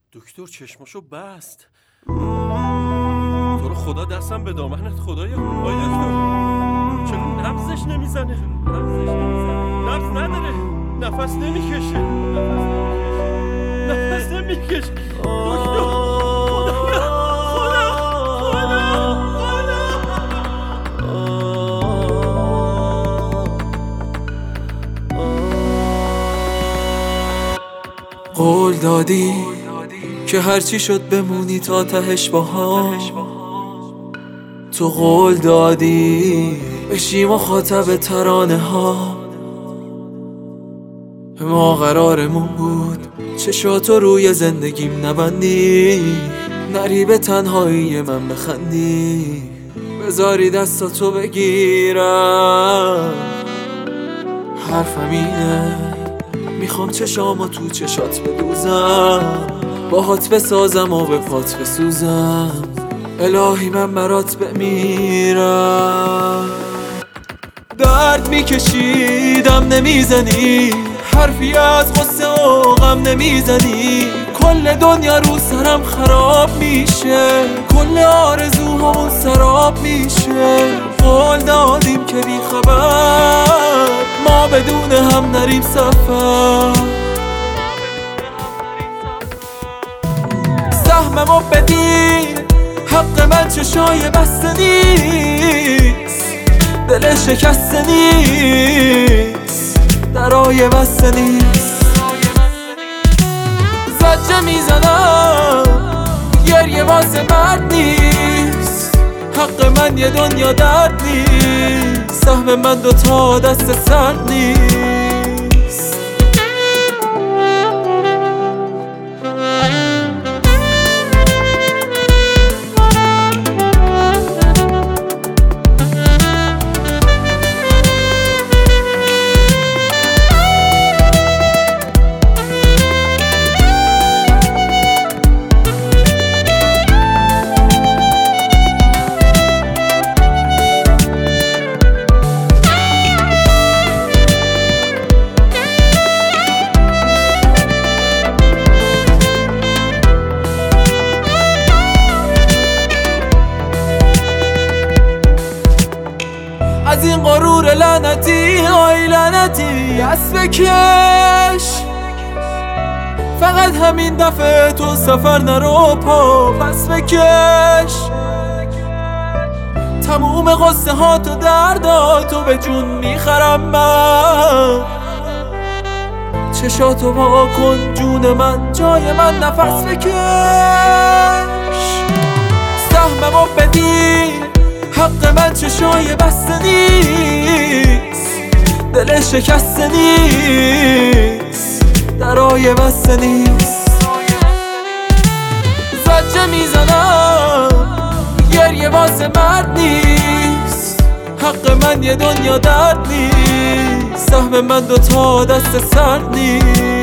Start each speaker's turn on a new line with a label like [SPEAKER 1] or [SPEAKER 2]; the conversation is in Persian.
[SPEAKER 1] دکتر چشماشو بست. تو رو خدا دستم به دامنت خدایا. آی دکتر چرا نبضش نمیزنه؟ نبض نداره، نفس نمیکشه. دکتر
[SPEAKER 2] قول دادی که هرچی شد بمونی تا تهش با هم. تو قول دادی بشی مخاطب ترانه ها. ما قرارمون بود چشاتو روی زندگیم نبندی، نری به تنهایی من بخندی، بذاری دستاتو بگیرم. حرفم اینه میخوام چشامو تو چشات بدوزم، باهات بسازم و به پات بسوزم. الهی من برات بمیرم. درد میکشیدم نمیزنی، حرفی از غصه و غم نمیزنی. کل دنیا رو سرم خراب میشه، کل آرزوهامون سراب میشه. قول دادیم که بی خبر ما بدون هم نریم سفر. سهممو بدی، حق من چشای بسته نیست، دل شکسته نیست، درای بسته نیست. زجه میزنم گریه واسه مرد نیست، حق من یه دنیا درد نیست، سهم من دوتا دست سرد نیست. از این غرور لعنتی، آی لعنتی دست بکش. فقط همین دفعه تو سفر نرو، پا پس بکش. تموم قصه ها تو درداتو به جون میخرم من. چشاتو وا کن جون من، جای من نفس بکش. سهممو بدی، حق من چشای بسته نیست، دل شکسته نیست، درای بسته نیست. زجه میزنم گریه واسه مرد نیست، حق من یه دنیا درد نیست، سهم من دوتا دست سرد نیست.